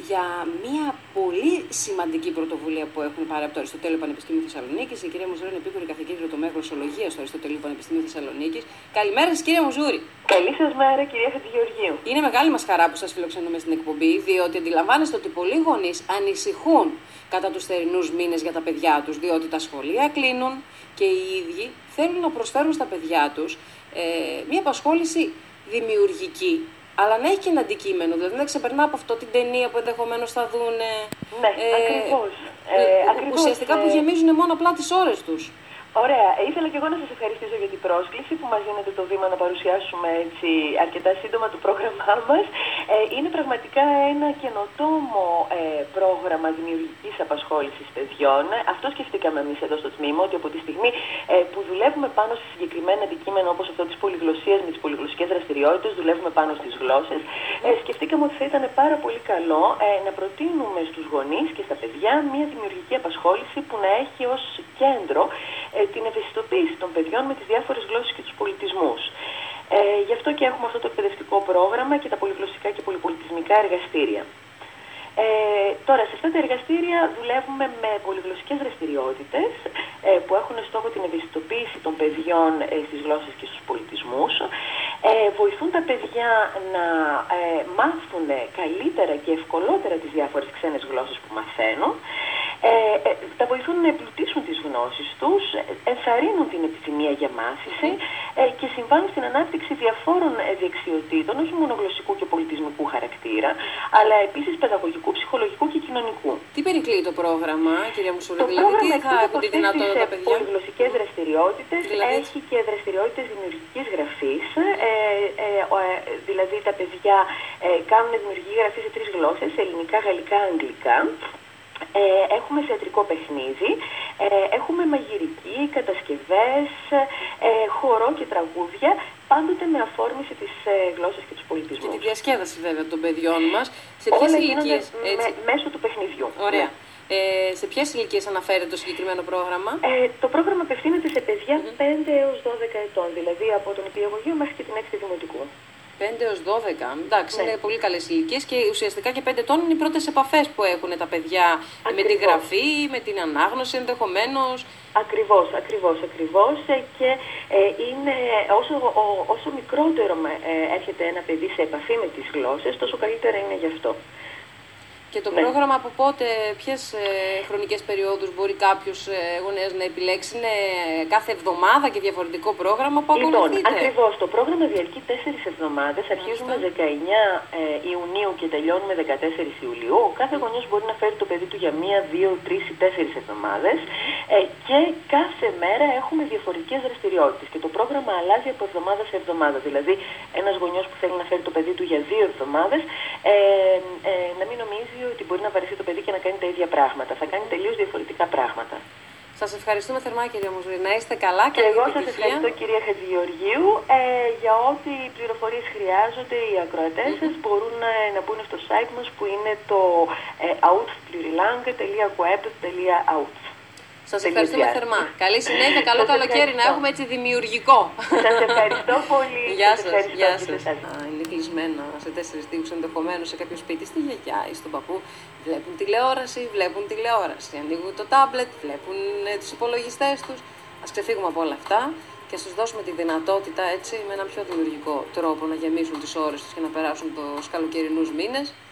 για μια πολύ σημαντική πρωτοβουλία που έχουν πάρει από το Αριστοτέλειο Πανεπιστήμιο Θεσσαλονίκης. Η κυρία Μουζούρη είναι επίκουρη καθηγήτρια τομέα γλωσσολογίας στο Αριστοτέλειο Πανεπιστήμιο Θεσσαλονίκης. Καλημέρα σας, κυρία Μουζούρη. Καλή σας μέρα, κυρία Χατζηγεωργίου. Είναι μεγάλη μας χαρά που σας φιλοξενούμε στην εκπομπή, διότι αντιλαμβάνεστε ότι πολλοί γονείς ανησυχούν κατά τους θερινούς μήνες για τα παιδιά τους, διότι τα σχολεία κλείνουν και οι ίδιοι θέλουν να προσφέρουν στα παιδιά τους μια απασχόληση δημιουργική, αλλά να έχει και ένα αντικείμενο, δηλαδή να ξεπερνά από αυτό την ταινία που ενδεχομένως θα δουν. Ναι, ακριβώς. Ουσιαστικά που γεμίζουν μόνο απλά τις ώρες τους. Ωραία. Ήθελα και εγώ να σας ευχαριστήσω για την πρόσκληση που μας δίνετε το βήμα να παρουσιάσουμε έτσι αρκετά σύντομα το πρόγραμμά μας. Είναι πραγματικά ένα καινοτόμο πρόγραμμα δημιουργικής απασχόλησης παιδιών. Αυτό σκεφτήκαμε εμείς εδώ στο τμήμα, ότι από τη στιγμή που δουλεύουμε πάνω σε συγκεκριμένα αντικείμενα όπως αυτό της πολυγλωσσίας με τις πολυγλωσσικές δραστηριότητες, δουλεύουμε πάνω στις γλώσσες, σκεφτήκαμε ότι θα ήταν πάρα πολύ καλό να προτείνουμε στους γονείς και στα παιδιά μια δημιουργική απασχόληση που να έχει ως κέντρο την ευαισθητοποίηση των παιδιών με τις διάφορες γλώσσες και τους πολιτισμούς. Γι' αυτό και έχουμε αυτό το εκπαιδευτικό πρόγραμμα και τα πολυγλωσσικά και πολυπολιτισμικά εργαστήρια. Τώρα, σε αυτά τα εργαστήρια δουλεύουμε με πολυγλωσσικές δραστηριότητες που έχουν στόχο την ευαισθητοποίηση των παιδιών στις γλώσσες και στους πολιτισμούς. Βοηθούν τα παιδιά να μάθουν καλύτερα και ευκολότερα τις διάφορες ξένες γλώσσες που μαθαίνουν. Τα βοηθούν να εμπλουτίσουν τις γνώσεις τους, ενθαρρύνουν την επιθυμία για μάθηση και συμβάλλουν στην ανάπτυξη διαφόρων δεξιοτήτων, όχι μόνο γλωσσικού και πολιτισμικού χαρακτήρα, αλλά επίσης παιδαγωγικού, ψυχολογικού και κοινωνικού. Τι περικλεί το πρόγραμμα, κυρία Μουσούρη, το πρόγραμμα τι θα έχουν τη δυνατότητα τα παιδιά? Πολυγλωσσικές δραστηριότητες, έχει και δραστηριότητες δημιουργικής γραφής, δηλαδή τα παιδιά κάνουν δημιουργική γραφή σε 3 γλώσσες, ελληνικά, γαλλικά, αγγλικά. Έχουμε θεατρικό παιχνίδι, έχουμε μαγειρική, κατασκευές, χορό και τραγούδια, πάντοτε με αφόρμηση τις γλώσσες και τους πολιτισμούς. Και τη διασκέδαση βέβαια των παιδιών μας. Σε ποιες ηλικίες μέσω του παιχνιδιού. Ωραία. Σε ποιες ηλικίες αναφέρεται το συγκεκριμένο πρόγραμμα? Το πρόγραμμα απευθύνεται σε παιδιά 5 έως 12 ετών, δηλαδή από τον υπηαγωγείο μέχρι και την 6η δημοτικού. 5 έως 12, εντάξει, είναι πολύ καλές ηλικίες και ουσιαστικά και 5 ετών είναι οι πρώτες επαφές που έχουν τα παιδιά με τη γραφή, με την ανάγνωση ενδεχομένως. Ακριβώς και είναι όσο μικρότερο έρχεται ένα παιδί σε επαφή με τις γλώσσες, τόσο καλύτερα είναι γι' αυτό. Και το πρόγραμμα από πότε, ποιες χρονικές περιόδους μπορεί κάποιος γονέας να επιλέξει? Είναι κάθε εβδομάδα και διαφορετικό πρόγραμμα που ακολουθείτε? Λοιπόν, ακριβώς. Το πρόγραμμα διαρκεί 4 εβδομάδες. Αρχίζουμε 19 Ιουνίου και τελειώνουμε 14 Ιουλίου. Ο κάθε γονιός μπορεί να φέρει το παιδί του για 1, 2, 3 ή 4 εβδομάδες και κάθε μέρα έχουμε διαφορετικές δραστηριότητες. Και το πρόγραμμα αλλάζει από εβδομάδα σε εβδομάδα. Δηλαδή, ένας γονιός που θέλει να φέρει το παιδί του για 2 εβδομάδες, να μην νομίζει ότι μπορεί να βαρεθεί το παιδί και να κάνει τα ίδια πράγματα. Θα κάνει τελείως διαφορετικά πράγματα. Σας ευχαριστούμε θερμά, κυρία Μουζούρη. Να είστε καλά και εγώ σας ευχαριστώ, κυρία Χατζηγεωργίου, για ό,τι πληροφορίες χρειάζονται οι ακροατές σας μπορούν να μπουν στο site μας που είναι το outplurilang.web.out. Σας ευχαριστούμε θερμά. Καλή συνέχεια, καλό καλοκαίρι, να έχουμε έτσι δημιουργικό. Σας ευχαριστώ πολύ. Γεια σας. Είναι κλεισμένα σε 4 τείχους ενδεχομένως σε κάποιο σπίτι, στη γιαγιά ή στον παππού. Βλέπουν τηλεόραση, ανοίγουν το τάμπλετ, βλέπουν τους υπολογιστές τους. Ας ξεφύγουμε από όλα αυτά και ας τους δώσουμε τη δυνατότητα έτσι με έναν πιο δημιουργικό τρόπο να γεμίσουν τις ώρες τους και να περάσουν τους καλοκαιρινούς μήνες.